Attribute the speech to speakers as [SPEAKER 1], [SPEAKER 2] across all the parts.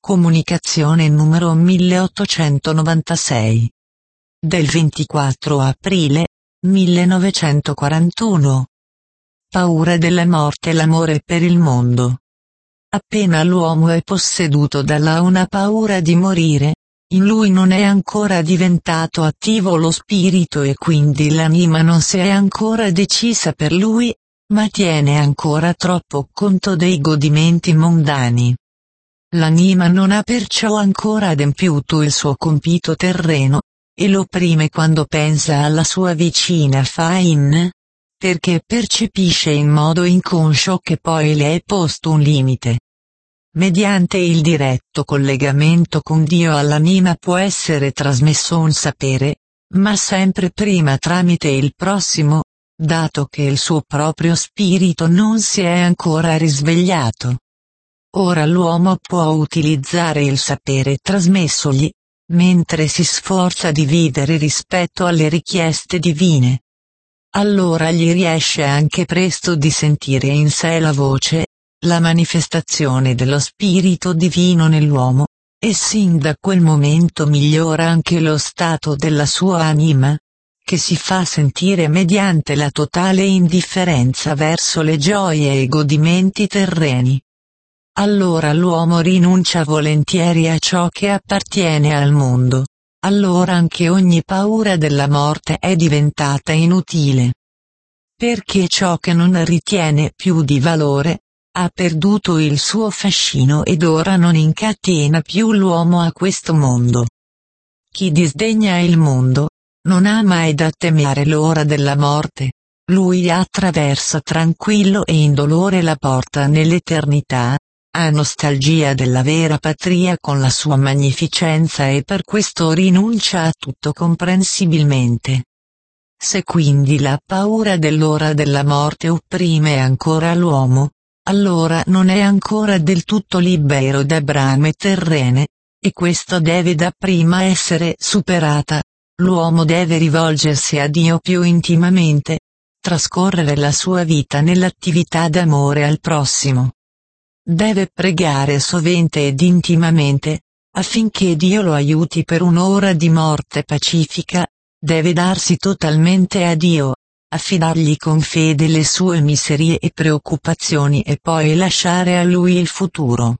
[SPEAKER 1] Comunicazione numero 1896. Del 24 aprile 1941. Paura della morte e l'amore per il mondo. Appena l'uomo è posseduto dalla una paura di morire, in lui non è ancora diventato attivo lo spirito e quindi l'anima non si è ancora decisa per lui, ma tiene ancora troppo conto dei godimenti mondani. L'anima non ha perciò ancora adempiuto il suo compito terreno, e lo opprime quando pensa alla sua vicina Fain, perché percepisce in modo inconscio che poi le è posto un limite. Mediante il diretto collegamento con Dio all'anima può essere trasmesso un sapere, ma sempre prima tramite il prossimo, dato che il suo proprio spirito non si è ancora risvegliato. Ora l'uomo può utilizzare il sapere trasmessogli, mentre si sforza di vivere rispetto alle richieste divine. Allora gli riesce anche presto di sentire in sé la voce, la manifestazione dello spirito divino nell'uomo, e sin da quel momento migliora anche lo stato della sua anima, che si fa sentire mediante la totale indifferenza verso le gioie e i godimenti terreni. Allora l'uomo rinuncia volentieri a ciò che appartiene al mondo, allora anche ogni paura della morte è diventata inutile. Perché ciò che non ritiene più di valore, ha perduto il suo fascino ed ora non incatena più l'uomo a questo mondo. Chi disdegna il mondo, non ha mai da temere l'ora della morte, lui attraversa tranquillo e indolore la porta nell'eternità, ha nostalgia della vera patria con la sua magnificenza e per questo rinuncia a tutto comprensibilmente. Se quindi la paura dell'ora della morte opprime ancora l'uomo, allora non è ancora del tutto libero da brame terrene, e questo deve dapprima essere superata. L'uomo deve rivolgersi a Dio più intimamente, trascorrere la sua vita nell'attività d'amore al prossimo. Deve pregare sovente ed intimamente, affinché Dio lo aiuti per un'ora di morte pacifica, deve darsi totalmente a Dio, affidargli con fede le sue miserie e preoccupazioni e poi lasciare a Lui il futuro.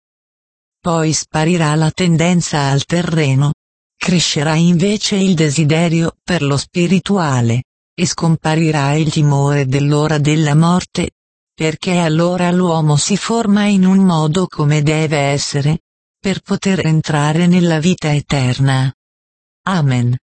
[SPEAKER 1] Poi sparirà la tendenza al terreno, crescerà invece il desiderio per lo spirituale, e scomparirà il timore dell'ora della morte, perché allora l'uomo si forma in un modo come deve essere, per poter entrare nella vita eterna. Amen.